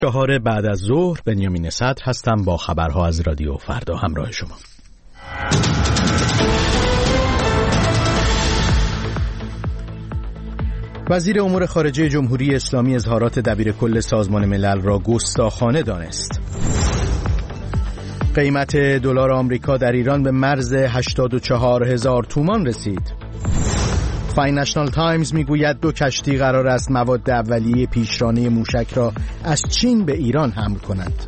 4 بعد از ظهر بنیامین صدر هستم با خبرها از رادیو فردا همراه شما. وزیر امور خارجه جمهوری اسلامی اظهارات دبیرکل سازمان ملل را گستاخانه دانست. قیمت دلار آمریکا در ایران به مرز 84,000 تومان رسید. فاینانشال تایمز میگوید 2 کشتی قرار است مواد اولیه پیشرانه موشک را از چین به ایران حمل کنند.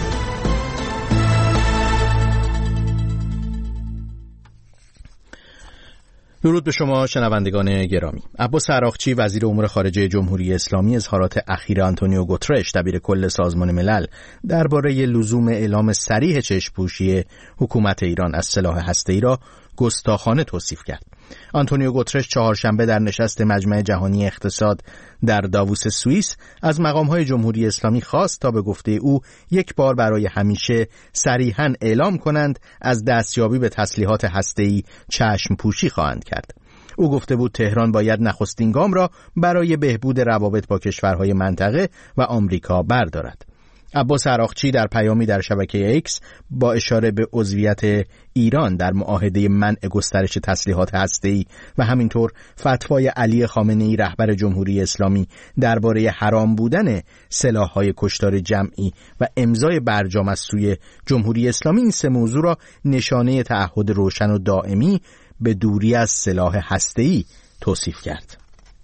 درود به شما شنوندگان گرامی. عباس عراقچی وزیر امور خارجه جمهوری اسلامی اظهارات اخیر آنتونیو گوترش دبیرکل سازمان ملل درباره لزوم اعلام صریح چشم‌پوشی حکومت ایران از سلاح هسته‌ای را گستاخانه توصیف کرد. آنتونیو گوترش چهارشنبه در نشست مجمع جهانی اقتصاد در داووس سوئیس از مقام‌های جمهوری اسلامی خواست تا به گفته او یک بار برای همیشه صریحاً اعلام کنند از دستیابی به تسلیحات هسته‌ای چشم پوشی خواهند کرد. او گفته بود تهران باید نخستین گام را برای بهبود روابط با کشورهای منطقه و آمریکا بردارد. عباس عراقچی در پیامی در شبکه ایکس با اشاره به عضویت ایران در معاهده منع گسترش تسلیحات هسته‌ای و همینطور فتوای علی خامنه‌ای رهبر جمهوری اسلامی درباره حرام بودن سلاح‌های کشتار جمعی و امضای برجام از سوی جمهوری اسلامی این 3 موضوع را نشانه تعهد روشن و دائمی به دوری از سلاح هسته‌ای توصیف کرد.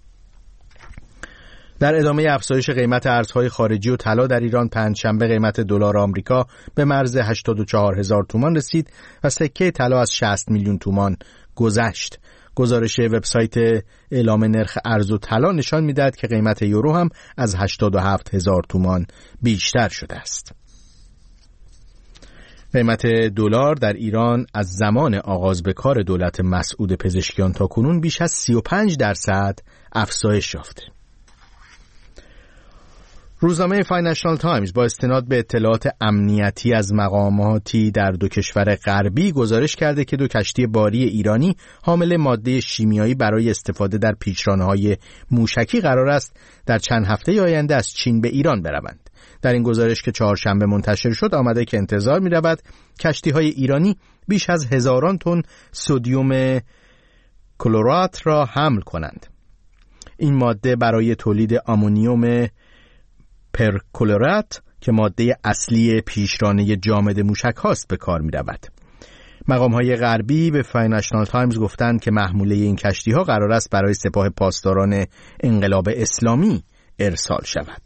در ادامه افزایش قیمت ارزهای خارجی و طلا در ایران پنجشنبه قیمت دلار آمریکا به مرز 84,000 تومان رسید و سکه طلا از 60 میلیون تومان گذشت. گزارش وبسایت اعلام نرخ ارز و طلا نشان می‌دهد که قیمت یورو هم از 87,000 تومان بیشتر شده است. قیمت دلار در ایران از زمان آغاز به کار دولت مسعود پزشکیان تا کنون بیش از 35% افزایش یافته. روزنامه فاینانشال تایمز با استناد به اطلاعات امنیتی از مقاماتی در 2 کشور غربی گزارش کرده که 2 کشتی باری ایرانی حامل ماده شیمیایی برای استفاده در پیشرانه‌های موشکی قرار است در چند هفته آینده از چین به ایران بروند. در این گزارش که چهارشنبه منتشر شد آمده که انتظار می‌رود کشتی‌های ایرانی بیش از هزاران تن سدیم کلورات را حمل کنند. این ماده برای تولید آمونیوم پرکلورات که ماده اصلی پیشرانه جامد موشک هاست به کار می رود. مقام‌های غربی به فاینانشال تایمز گفتند که محموله این کشتی‌ها قرار است برای سپاه پاسداران انقلاب اسلامی ارسال شود.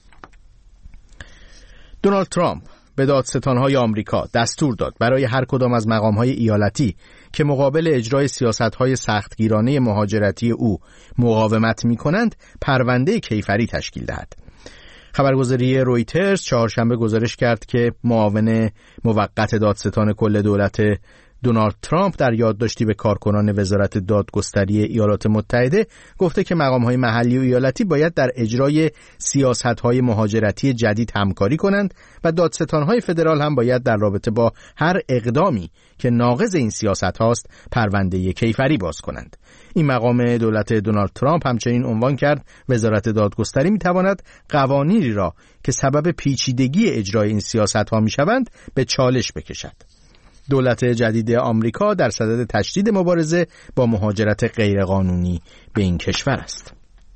دونالد ترامپ به دادستان‌های آمریکا دستور داد برای هر کدام از مقام‌های ایالتی که مقابل اجرای سیاست‌های سختگیرانه مهاجرتی او مقاومت می‌کنند پرونده کیفری تشکیل دهد. خبرگزاری رویترز چهارشنبه گزارش کرد که معاون موقت دادستان کل دولت دونالد ترامپ در یادداشتی به کارکنان وزارت دادگستری ایالات متحده گفته که مقام‌های محلی و ایالتی باید در اجرای سیاست‌های مهاجرتی جدید همکاری کنند و دادستان‌های فدرال هم باید در رابطه با هر اقدامی که ناقض این سیاست هاست پرونده کیفری باز کنند. این مقام دولت دونالد ترامپ همچنین عنوان کرد وزارت دادگستری می‌تواند قوانینی را که سبب پیچیدگی اجرای این سیاست‌ها می‌شوند به چالش بکشد. دولت جدید آمریکا در صدد تشدید مبارزه با مهاجرت غیرقانونی به این کشور است.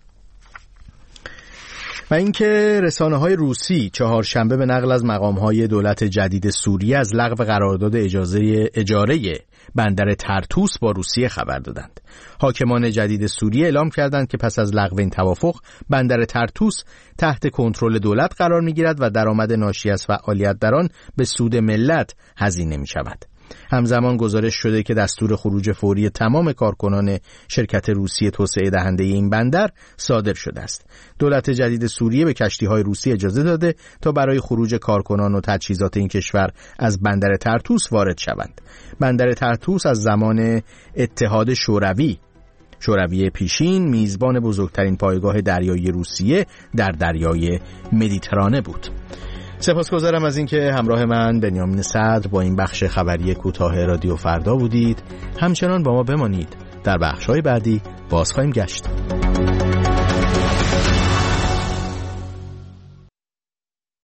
و اینکه رسانه‌های روسی چهارشنبه به نقل از مقام‌های دولت جدید سوریه از لغو قرارداد اجاره بندر ترتوس با روسیه خبر دادند. حاکمان جدید سوریه اعلام کردند که پس از لغو این توافق بندر ترتوس تحت کنترل دولت قرار می‌گیرد و درآمد ناشی از فعالیت در آن به سود ملت هزینه می‌شود. همزمان گزارش شده که دستور خروج فوری تمام کارکنان شرکت روسی توسعه دهنده این بندر صادر شده است. دولت جدید سوریه به کشتی‌های روسی اجازه داده تا برای خروج کارکنان و تجهیزات این کشور از بندر ترتوس وارد شوند. بندر ترتوس از زمان اتحاد شوروی پیشین میزبان بزرگترین پایگاه دریایی روسیه در دریای مدیترانه بود. سپاسگزارم از اینکه همراه من بنیامین صدر با این بخش خبری کوتاه رادیو فردا بودید. همچنان با ما بمانید. در بخش‌های بعدی باز خواهیم گشت.